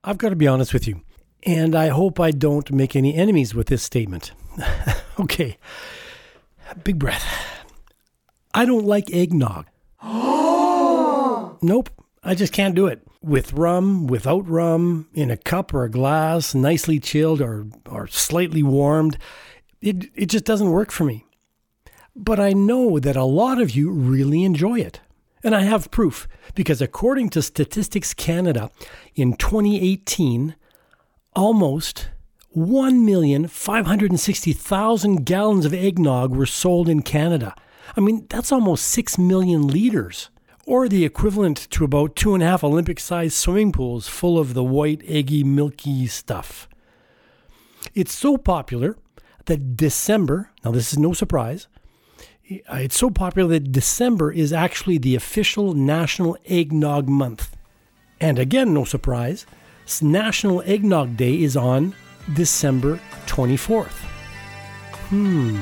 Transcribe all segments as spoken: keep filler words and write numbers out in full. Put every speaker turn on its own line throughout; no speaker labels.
I've got to be honest with you, and I hope I don't make any enemies with this statement. Okay, big breath. I don't like eggnog. Nope, I just can't do it. With rum, without rum, in a cup or a glass, nicely chilled or, or slightly warmed, it, it just doesn't work for me. But I know that a lot of you really enjoy it. And I have proof, because according to Statistics Canada, in twenty eighteen, almost one million five hundred sixty thousand gallons of eggnog were sold in Canada. I mean, that's almost six million liters, or the equivalent to about two and a half Olympic-sized swimming pools full of the white, eggy, milky stuff. It's so popular that December, now this is no surprise, it's so popular that December is actually the official National Eggnog Month. And again, no surprise, National Eggnog Day is on December twenty-fourth. Hmm.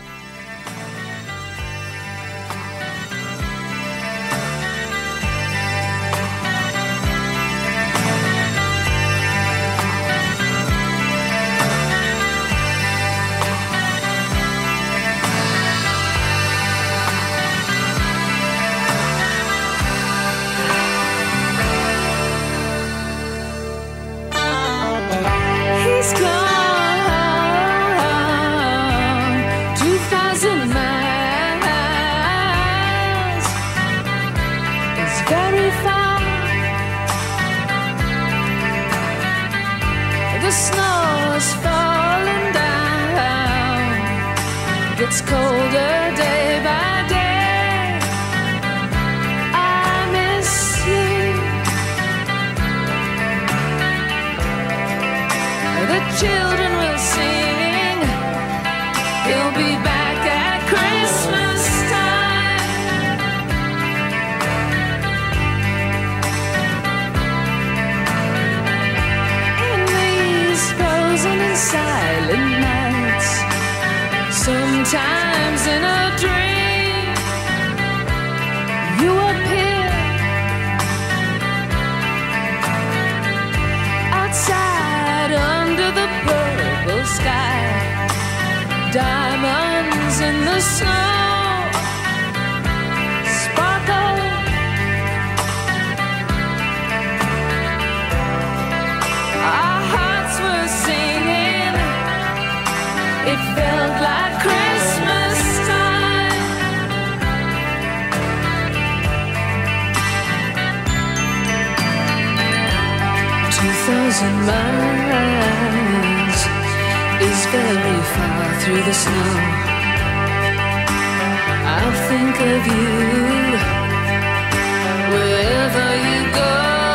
It's colder day by day. I miss you. The children will sing. He'll be back at Christmas time. In these frozen and silent nights, sometimes in a dream, you appear outside under the purple sky, diamonds in the snow sparkle. Our hearts were singing, it felt like Christmas time. Two thousand miles is very far through the snow. I'll think of you wherever you go.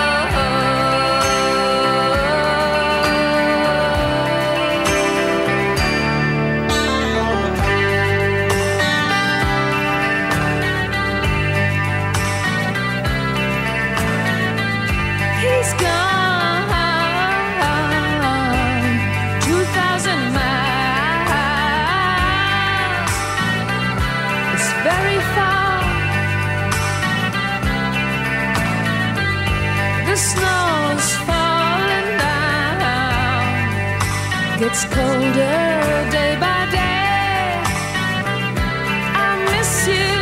It's colder day by day. I miss you.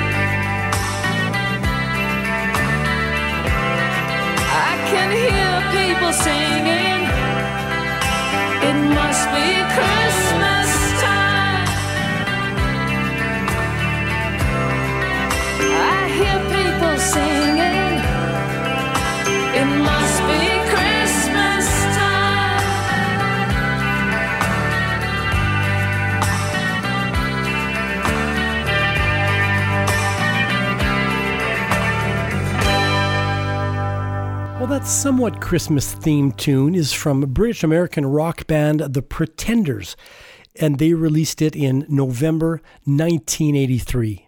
I can hear people singing, it must be Christmas time. I hear people singing, it must be Christmas time.
Well, that somewhat Christmas-themed tune is from British-American rock band The Pretenders, and they released it in November nineteen eighty-three.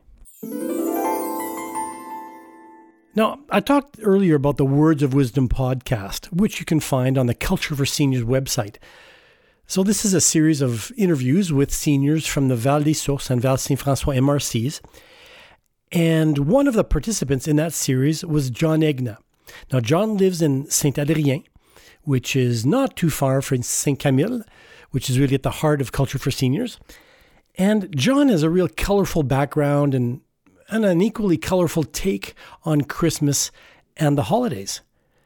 Now, I talked earlier about the Words of Wisdom podcast, which you can find on the Culture for Seniors website. So this is a series of interviews with seniors from the Val des Sources and Val Saint-François M R Cs, and one of the participants in that series was John Egna. Now, John lives in Saint-Adrien, which is not too far from Saint Camille, which is really at the heart of Culture for Seniors. And John has a real colorful background and, and an equally colorful take on Christmas and the holidays.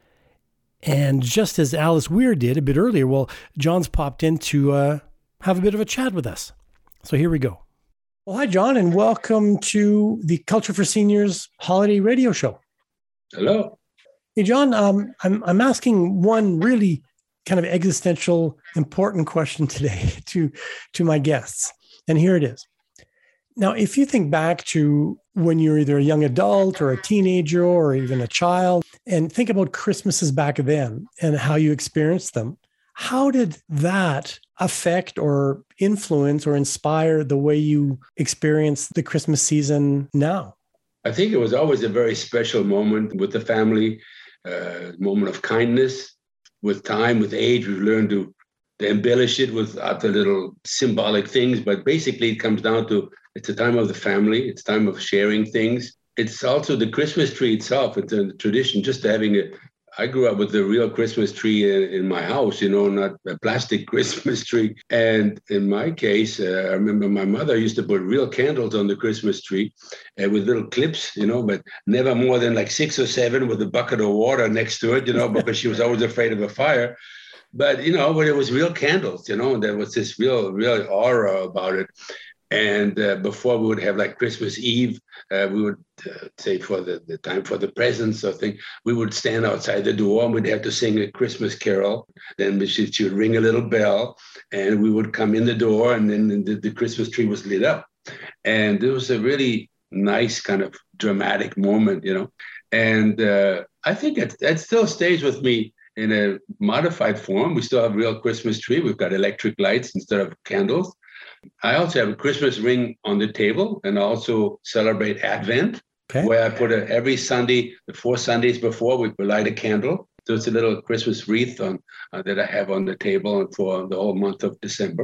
And just as Alice Weir did a bit earlier, well, John's popped in to uh, have a bit of a chat with us. So here we go. Well, hi, John, and welcome to the Culture for Seniors Holiday Radio Show.
Hello.
Hey, John, um, I'm I'm asking one really kind of existential, important question today to, to my guests. And here it is. Now, if you think back to when you're either a young adult or a teenager or even a child, and think about Christmases back then and how you experienced them, how did that affect or influence or inspire the way you experience the Christmas season now?
I think it was always a very special moment with the family, a uh, moment of kindness. With time, with age, we've learned to, to embellish it with other little symbolic things. But basically, it comes down to it's a time of the family. It's time of sharing things. It's also the Christmas tree itself. It's a tradition just having a, I grew up with the real Christmas tree in, in my house, you know, not a plastic Christmas tree. And in my case, uh, I remember my mother used to put real candles on the Christmas tree uh, with little clips, you know, but never more than like six or seven with a bucket of water next to it, you know, because she was always afraid of a fire. But, you know, but it was real candles, you know, and there was this real, real aura about it. And uh, before we would have like Christmas Eve, uh, we would uh, say for the, the time for the presents or thing, we would stand outside the door and we'd have to sing a Christmas carol. Then she, she would ring a little bell and we would come in the door and then the, the Christmas tree was lit up. And it was a really nice kind of dramatic moment, you know. And uh, I think it, it still stays with me in a modified form. We still have real Christmas tree. We've got electric lights instead of candles. I also have a Christmas ring on the table and also celebrate Advent, okay, where I put a, every Sunday, the four Sundays before, we light a candle. So it's a little Christmas wreath on uh, that I have on the table for the whole month of December.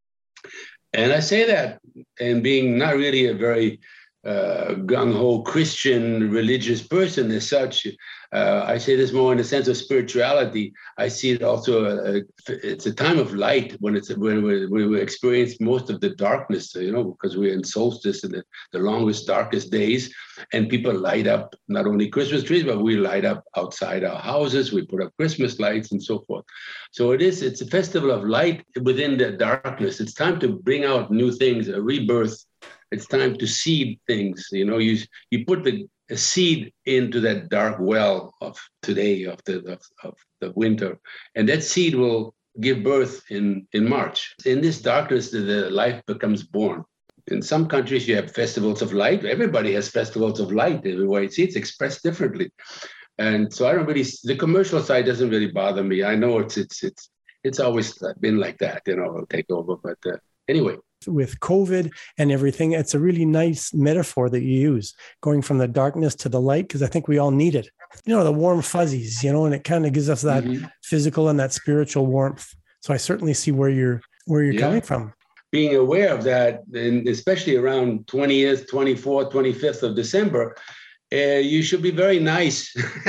And I say that, and being not really a very uh, gung-ho Christian religious person as such, Uh, I say this more in the sense of spirituality. I see it also, a, a, it's a time of light when it's when we, when we experience most of the darkness, you know, because we're in solstice in the, the longest, darkest days. And people light up not only Christmas trees, but we light up outside our houses. We put up Christmas lights and so forth. So it is, it's a festival of light within the darkness. It's time to bring out new things, a rebirth. It's time to seed things. You know, you, you put the a seed into that dark well of today, of the of, of the winter, and that seed will give birth in in March. In this darkness, the, the life becomes born. In some countries, you have festivals of light. Everybody has festivals of light everywhere. You see, it's expressed differently, and so I don't really. The commercial side doesn't really bother me. I know it's it's it's it's always been like that. You know, it'll take over. But uh, anyway.
With COVID and everything, it's a really nice metaphor that you use, going from the darkness to the light, because I think we all need it. You know, the warm fuzzies, you know, and it kind of gives us that mm-hmm. physical and that spiritual warmth. So I certainly see where you're where you're yeah. coming from.
Being aware of that, and especially around twentieth, twenty-fourth, twenty-fifth of December, Uh, you should be very nice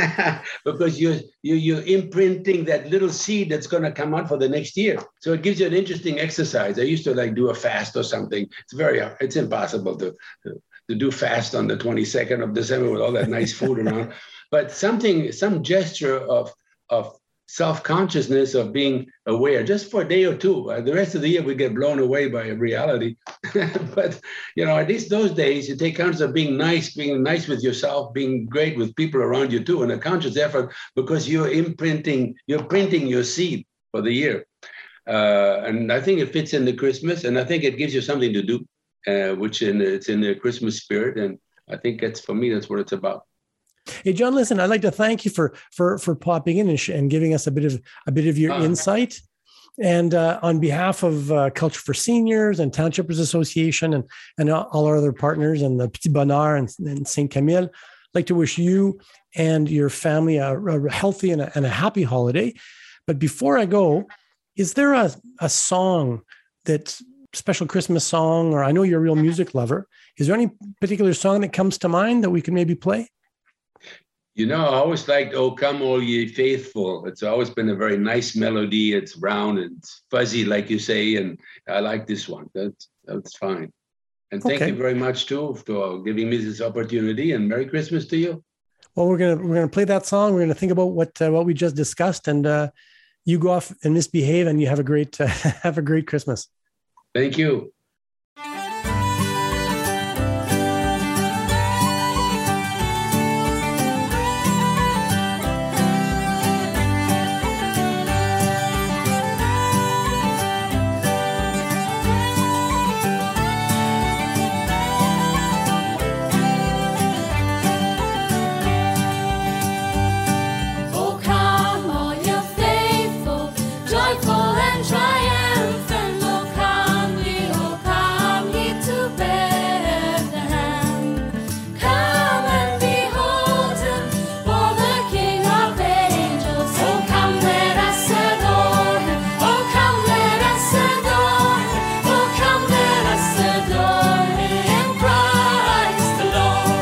because you're, you're, you're imprinting that little seed that's going to come out for the next year. So it gives you an interesting exercise. I used to like do a fast or something. It's very, it's impossible to, to, to do fast on the twenty-second of December with all that nice food around. But something, some gesture of, of self-consciousness, of being aware just for a day or two. Uh, the rest of the year we get blown away by reality. But, you know, at least those days you take conscious of being nice, being nice with yourself, being great with people around you too, and a conscious effort because you're imprinting, you're printing your seed for the year. Uh, and I think it fits into Christmas, and I think it gives you something to do, uh, which in it's in the Christmas spirit. And I think that's, for me, that's what it's about.
Hey, John, listen, I'd like to thank you for for for popping in and, sh- and giving us a bit of a bit of your uh, insight. And uh, on behalf of uh, Culture for Seniors and Townshippers Association and, and all our other partners and the Petit Bonheur and, and Saint Camille, I'd like to wish you and your family a, a healthy and a, and a happy holiday. But before I go, is there a, a song that's special Christmas song, or I know you're a real music lover. Is there any particular song that comes to mind that we can maybe play?
You know, I always liked "O Come All Ye Faithful." It's always been a very nice melody. It's round and it's fuzzy, like you say, and I like this one. That's that's fine. And thank
Okay.
you very much too for giving me this opportunity. And Merry Christmas to you.
Well, we're gonna we're gonna play that song. We're gonna think about what uh, what we just discussed, and uh, you go off and misbehave, and you have a great uh, have a great Christmas.
Thank you.
Oh, come, all you faithful, joyful and triumphant. Oh, come ye, oh, come ye to Bethlehem. Come and behold him, for the King of angels. Oh, come, let us adore him. Oh, come, let us adore him. Oh, come, let us adore him, Christ the Lord.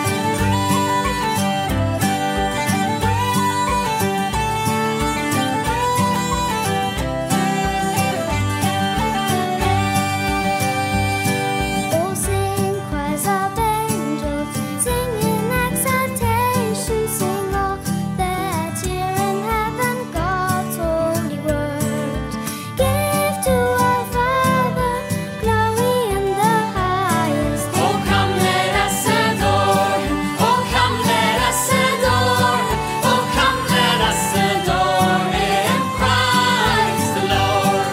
Oh, sing choirs of angels, sing in exaltation, sing all that's here in heaven, God's holy word. Give to our Father glory in the highest.
Oh, come, let us adore him. Oh, come, let us adore him. Oh, come, let us adore him, Christ the Lord.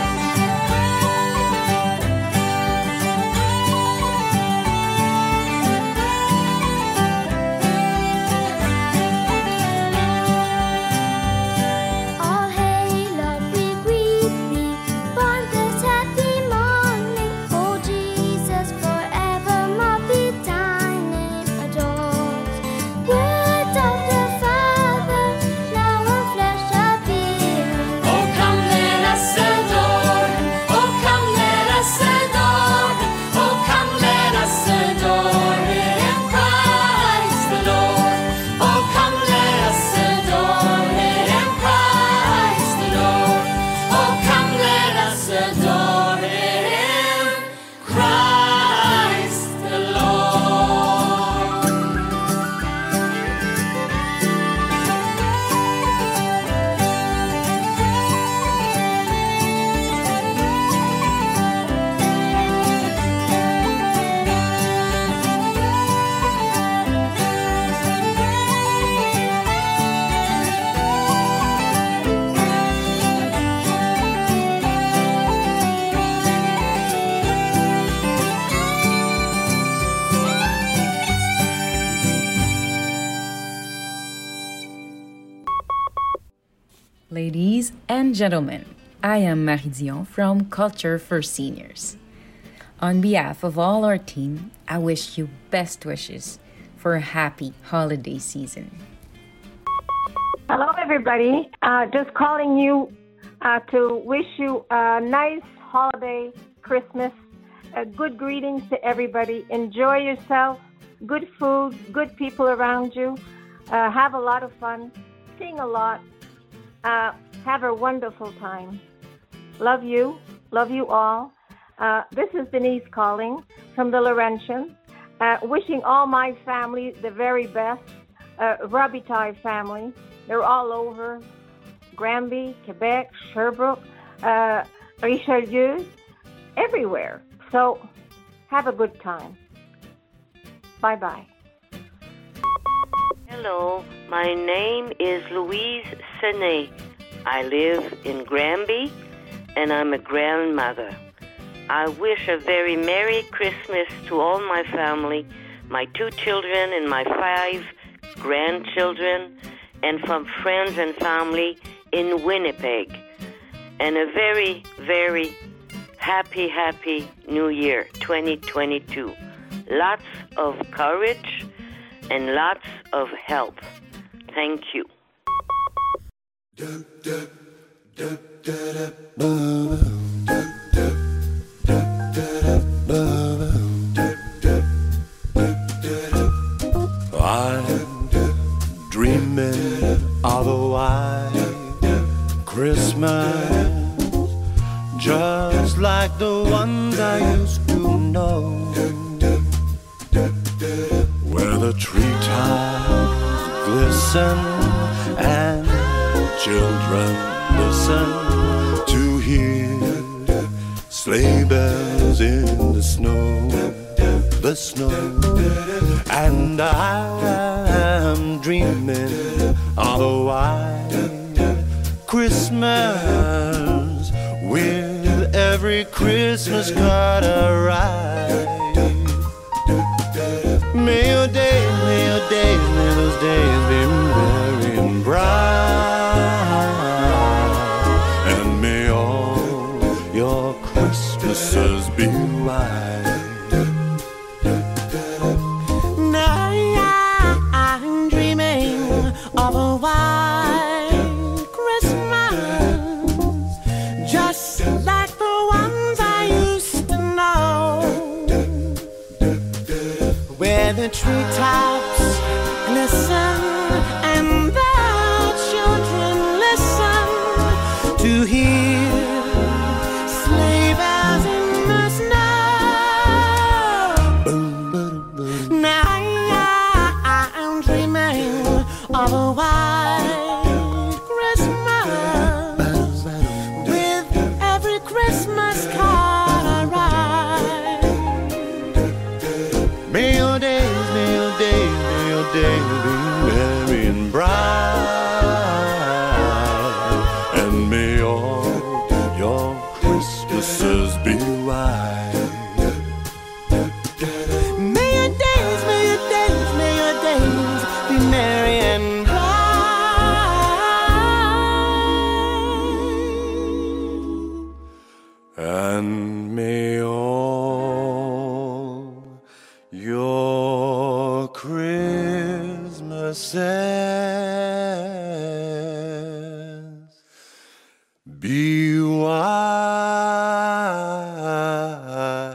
All hail, Lord, we greet thee, born this happy morning. Oh, Jesus, forevermore be thy name adored. Word of the Father, now in flesh appearing.
Oh, come, let us adore him. Oh, come, let us adore him. Oh, come, let us adore him, Christ the Lord. Oh, come, let us adore him, Christ the Lord. Oh, come, let us adore him, Christ the Lord.
Ladies and gentlemen, I am Marie Dion from Culture for Seniors. On behalf of all our team, I wish you best wishes for a happy holiday season.
Hello, everybody. Uh, just calling you uh, to wish you a nice holiday Christmas. Uh, good greetings to everybody. Enjoy yourself. Good food, good people around you. Uh, have a lot of fun. Sing a lot. Uh, have a wonderful time. Love you. Love you all. Uh, this is Denise calling from the Laurentians. Uh, wishing all my family the very best. Uh, Robitaille family. They're all over. Granby, Quebec, Sherbrooke, uh, Richelieu, everywhere. So have a good time. Bye-bye.
Hello, my name is Louise Senet. I live in Granby, and I'm a grandmother. I wish a very Merry Christmas to all my family, my two children and my five grandchildren, and from friends and family in Winnipeg. And a very, very happy, happy New Year, twenty twenty-two. Lots of courage and lots of help. Thank you.
I'm dreaming Christmas, just like the ones I used to know, where the treetops glisten and children listen to hear sleigh bells in the snow, the snow. And I am dreaming of a white Christmas with every Christmas card I write. May your days, may your days, may those days be merry and bright, and may all your Christmases be white. Now I'm dreaming of a white Christmas, just like the ones I used to know, where the treetops glisten and the children listen to hear sleigh bells in the snow. Boom, boom, boom. Now I'm dreaming of a white Christmas with every Christmas card I write. May your days, may your days, may your days be merry and bright, and may all your Christmases be white. May your days, may your days, may your days be merry and bright, and may all your Christmases be white.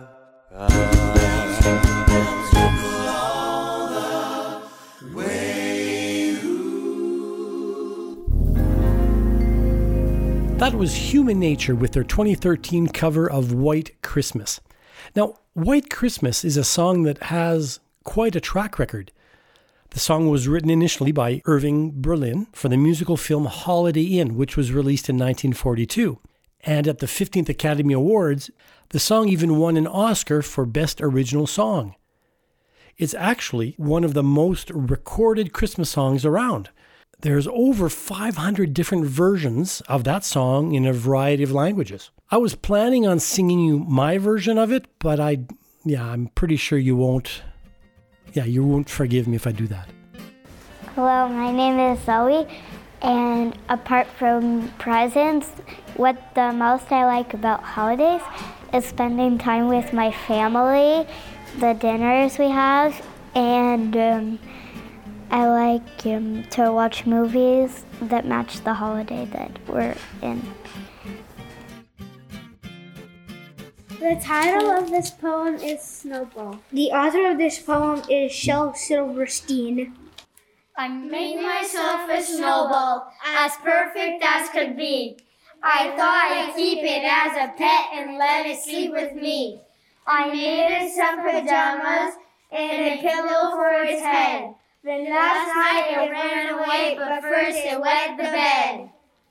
That was Human Nature with their twenty thirteen cover of White Christmas. Now, White Christmas is a song that has quite a track record. The song was written initially by Irving Berlin for the musical film Holiday Inn, which was released in nineteen forty-two. And at the fifteenth Academy Awards, the song even won an Oscar for Best Original Song. It's actually one of the most recorded Christmas songs around. There's over five hundred different versions of that song in a variety of languages. I was planning on singing you my version of it, but I, yeah, I'm pretty sure you won't, yeah, you won't forgive me if I do that.
Hello, my name is Zoe, and apart from presents, what the most I like about holidays is spending time with my family, the dinners we have, and um, I like um, to watch movies that match the holiday that we're in.
The title of this poem is Snowball. The author of this poem is Shel Silverstein.
I made myself a snowball, as perfect as could be. I thought I'd keep it as a pet and let it sleep with me. I made it some pajamas and a pillow for its head. Then last night it ran away, but first it wet the bed.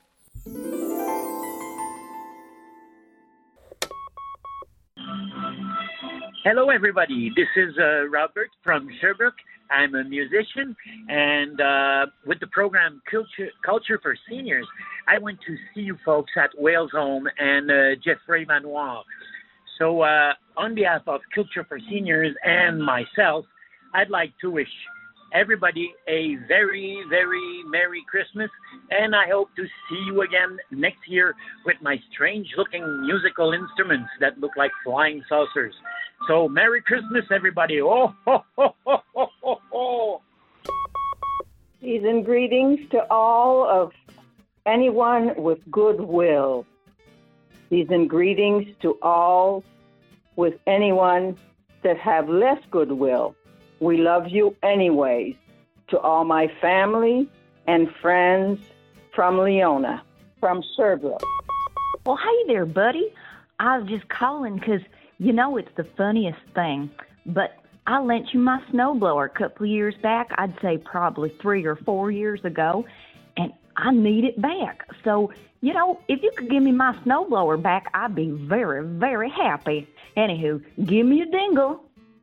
Hello, everybody. This is uh, Robert from Sherbrooke. I'm a musician, and uh, with the program Culture, Culture for Seniors, I went to see you folks at Wales Home and uh, Jeffrey Manoir. So uh, on behalf of Culture for Seniors and myself, I'd like to wish everybody a very, very Merry Christmas, and I hope to see you again next year with my strange-looking musical instruments that look like flying saucers. So, Merry Christmas, everybody. Oh, ho, ho, ho, ho, ho, ho.
Season greetings to all of anyone with goodwill. Season greetings to all with anyone that have less goodwill. We love you anyways. To all my family and friends from Leona. from Sherbrooke.
Well, hey there, buddy. I was just calling because, you know, it's the funniest thing, but I lent you my snowblower a couple of years back. I'd say probably three or four years ago, and I need it back. So, you know, if you could give me my snowblower back, I'd be very, very happy. Anywho, give me a dingle.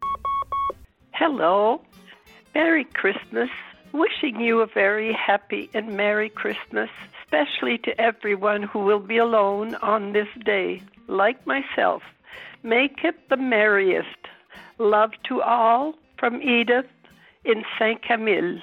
Hello. Merry Christmas. Wishing you a very happy and Merry Christmas, especially to everyone who will be alone on this day, like myself. Make it the merriest. Love to all from Edith in Saint Camille.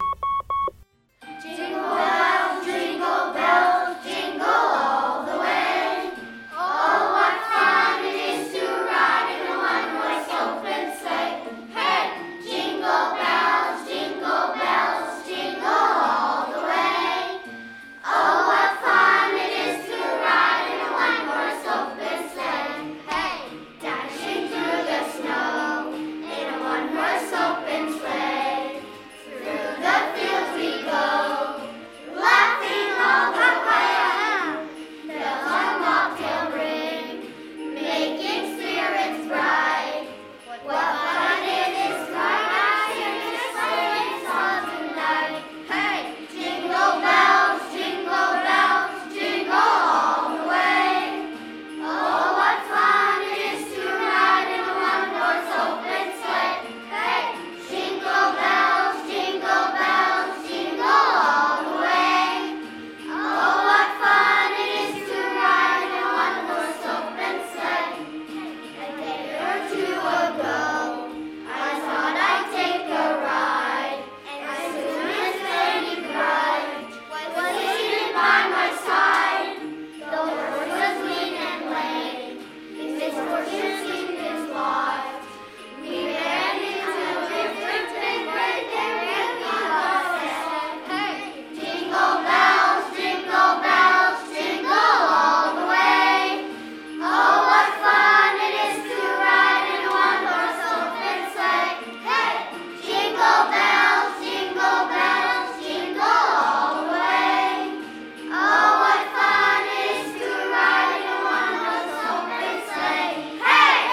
Jingle bells, jingle bells, jingle all the way. Oh, what fun it is to ride in a one-horse open sleigh. Hey, jingle bells, jingle bells, jingle all the way. Oh, what fun it is to ride in a one-horse open sleigh. Hey, dashing through the snow in a one-horse open sleigh. Through the fields we go, laughing all the way. Bells on bobtail ring, making spirits bright. What fun it is to ride in a sleighing song tonight. Hey, jingle bells, jingle bells, jingle all the way. Oh, what fun it is to ride in a one-horse open sleigh. Hey, jingle bells, jingle bells, jingle all the way. Oh, what fun it is to ride in a one-horse open sleigh. A day or two ago, I thought I'd take a ride. As soon as Lady Bride was sitting by my side, the horse was lean and lame. His misfortune seemed his lot. We ran into different things, but there really was. Hey, jingle bells, jingle bells, jingle all the way. Oh, what fun it is to ride in a one-horse open sleigh. Hey, jingle bells, jingle bells, jingle all the way. Oh, what fun it is to ride in a one-horse open sleigh. Hey!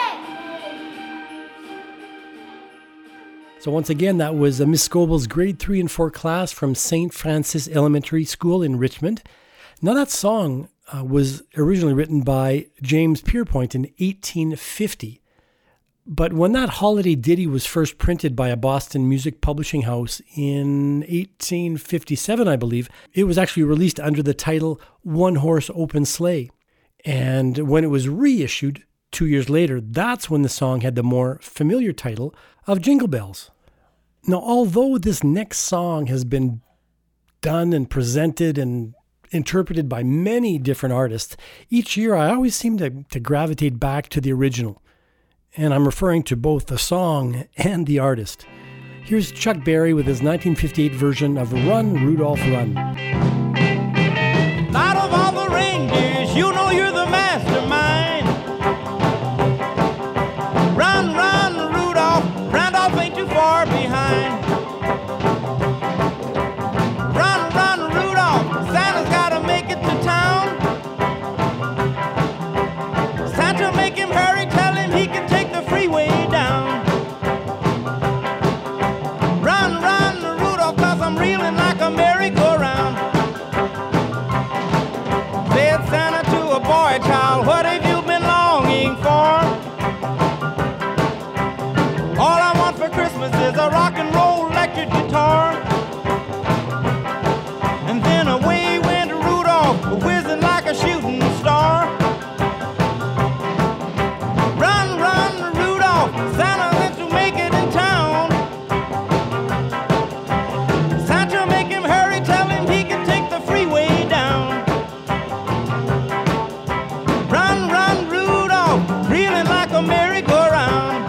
So once again, that was uh, Miss Scoble's grade three and four class from Saint Francis Elementary School in Richmond. Now that song uh, was originally written by James Pierpoint in eighteen fifty. But when that holiday ditty was first printed by a Boston music publishing house in eighteen fifty-seven, I believe, it was actually released under the title One Horse Open Sleigh. And when it was reissued two years later, that's when the song had the more familiar title of Jingle Bells. Now, although this next song has been done and presented and interpreted by many different artists, each year I always seem to, to gravitate back to the original. And I'm referring to both the song and the artist. Here's Chuck Berry with his nineteen fifty-eight version of Run, Rudolph, Run.
Out of all the reindeers, you know you're the mastermind. Run, run, Rudolph, Randolph ain't too far behind. Run, run, Rudolph, Santa's gotta make it to town. Santa, make him hurry, tell him he can take the freeway down. Run, run, Rudolph, cause I'm reeling like a merry-go-round. Said Santa to a boy child, what have you been longing for? All I want for Christmas is a rock and roll electric guitar. And then away went Rudolph, whizzing like a shooting star. Run, run, Rudolph, Santa wants to make it in town. Santa, make him hurry, tell him he can take the freeway down. Run, run, Rudolph, reeling like a merry-go-round.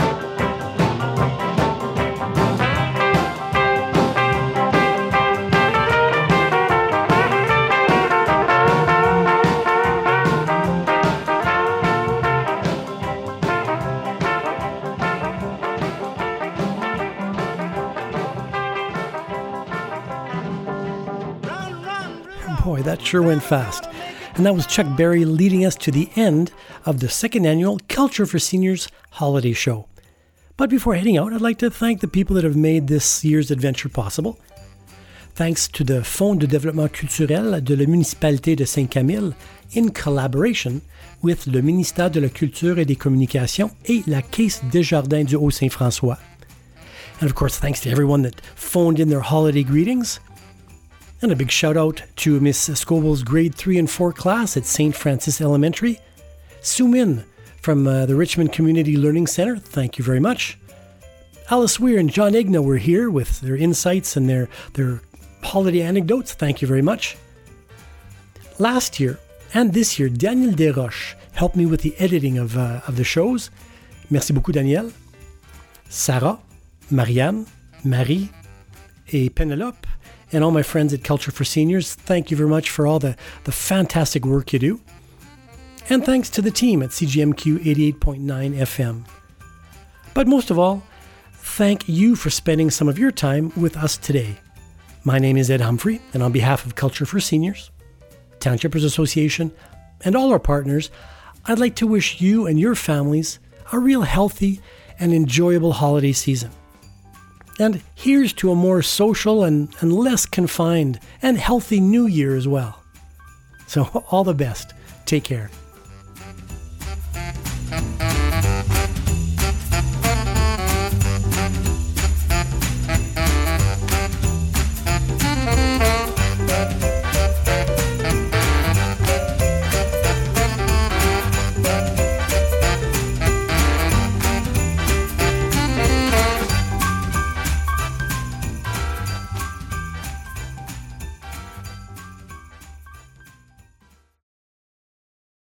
Boy, that sure went fast. And that was Chuck Berry leading us to the end of the second annual Culture for Seniors holiday show. But before heading out, I'd like to thank the people that have made this year's adventure possible. Thanks to the Fonds de développement culturel de la municipalité de Saint-Camille, in collaboration with le ministère de la Culture et des Communications et la Caisse Desjardins du Haut-Saint-François. And of course, thanks to everyone that phoned in their holiday greetings. And a big shout out to Miss Scoble's grade three and four class at Saint Francis Elementary. Sue Min from uh, the Richmond Community Learning Center, thank you very much. Alice Weir and John Igna were here with their insights and their, their holiday anecdotes, thank you very much. Last year and this year, Daniel Desroches helped me with the editing of, uh, of the shows. Merci beaucoup, Daniel. Sarah, Marianne, Marie, et Penelope, and all my friends at Culture for Seniors, thank you very much for all the, the fantastic work you do. And thanks to the team at C G M Q eighty-eight point nine F M. But most of all, thank you for spending some of your time with us today. My name is Ed Humphrey, and on behalf of Culture for Seniors, Townshippers Association, and all our partners, I'd like to wish you and your families a real healthy and enjoyable holiday season. And here's to a more social and, and less confined and healthy new year as well. So all the best. Take care.